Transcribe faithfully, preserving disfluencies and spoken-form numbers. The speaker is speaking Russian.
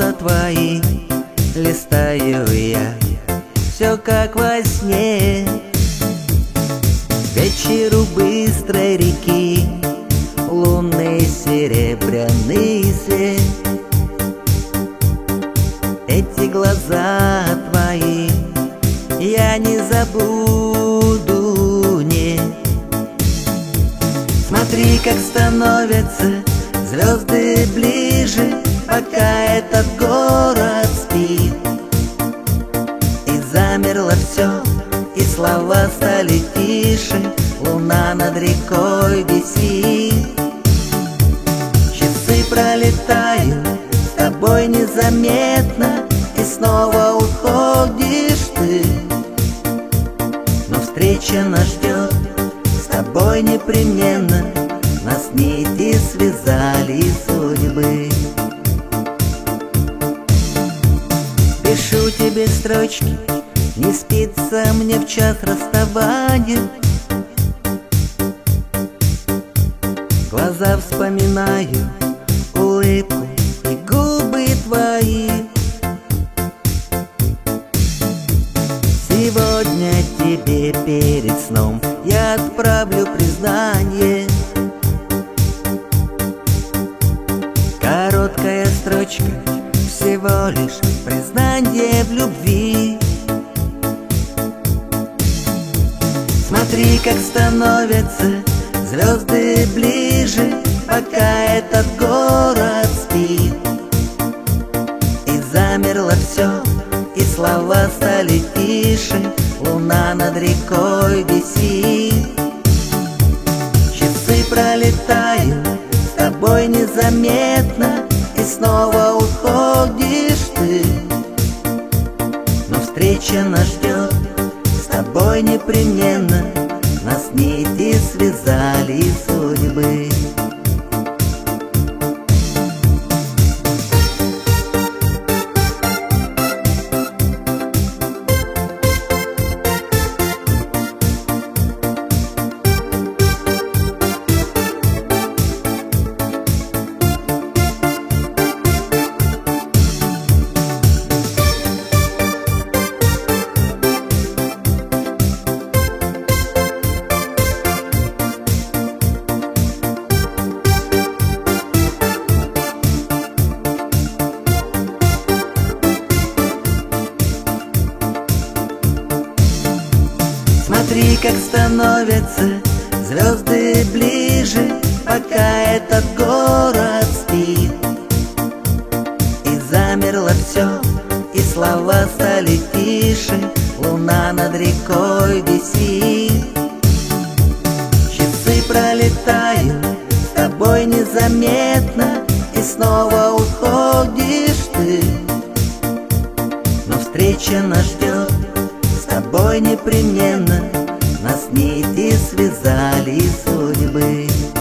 фото твои листаю я, все как во сне. К вечеру быстрой реки лунный серебряный свет. Эти глаза твои я не забуду, нет. Смотри, как становятся звезды ближе, пока этот город спит. И замерло все, и слова стали тише, луна над рекой висит. Часы пролетают с тобой незаметно, и снова уходишь ты. Но встреча нас ждет с тобой непременно, нас нити связали судьбы. Пишу тебе строчки, не спится мне в час расставания. Глаза вспоминаю, улыбку и губы твои. Сегодня тебе перед сном я отправлю признание. Короткая строчка, всего лишь признание в любви. Смотри, как становятся звезды ближе, пока этот город спит. И замерло все, и слова стали тише, луна над рекой висит. Часы пролетают с тобой незаметно, и снова уходишь ты. Но встреча нас ждет с тобой непременно, нас нити связали судьбы. Смотри, как становятся звезды ближе, пока этот город спит. И замерло все, и слова стали тише, луна над рекой висит. Часы пролетают с тобой незаметно, и снова уходишь ты. Но встреча нас ждет с тобой непременно, нас нити связали судьбы.